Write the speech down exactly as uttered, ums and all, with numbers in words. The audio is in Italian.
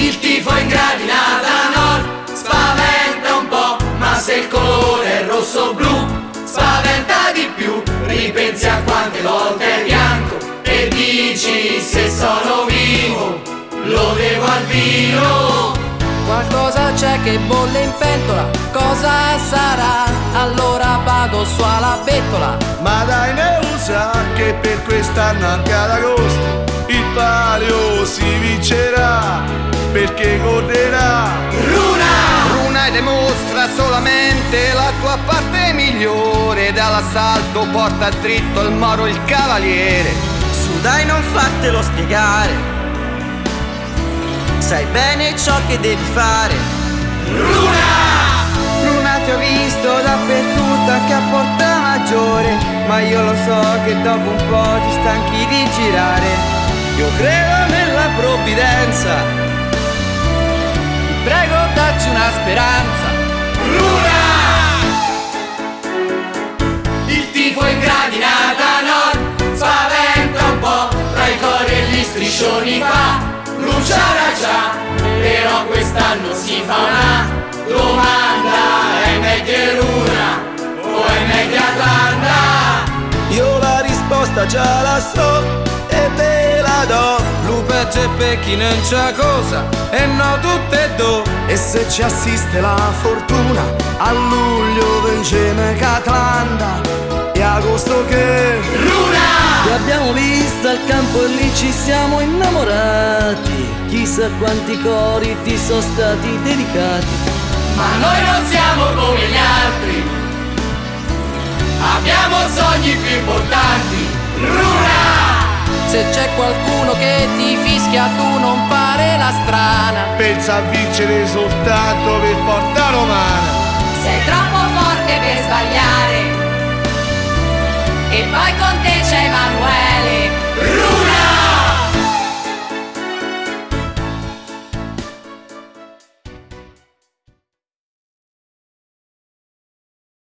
Il tifo in gradinata nord spaventa un po', ma se il colore è rosso-blu spaventa di più. Ripensi a quante volte è bianco e dici se sono vivo lo devo al vino. Qualcosa c'è che bolle in pentola, cosa sarà? Allora vado su alla bettola. Ma dai, ne usa che per quest'anno anche ad agosto il palio si vincerà, perché correrà Runa! Runa e dimostra solamente la tua parte migliore. Dall'assalto porta dritto il moro il cavaliere. Su dai, non fartelo spiegare, sai bene ciò che devi fare. Runa! Runa, ti ho visto dappertutto anche a Porta Maggiore, ma io lo so che dopo un po' ti stanchi di girare. Io credo nella provvidenza, Ti prego dacci una speranza. Runa! Il tifo in gradinata nord spaventa un po', tra i cori e gli striscioni fa Luciana già, però quest'anno si fa una domanda: è meglio Runa o è meglio Atlanta? Io la risposta già la so e ve la do. Lupe e Pecchi non c'è cosa, e no tutte e due. E se ci assiste la fortuna, a luglio vinceme che Atlanta e agosto che Runa! Ti abbiamo vista al campo e lì ci siamo innamorati. Chissà quanti cori ti sono stati dedicati. Ma noi non siamo come gli altri, abbiamo sogni più importanti. Runa! Se c'è qualcuno che ti fischia tu non fare la strana. pensa a vincere soltanto per Porta Romana. Sei troppo forte per sbagliare, e poi con te c'è Emanuele.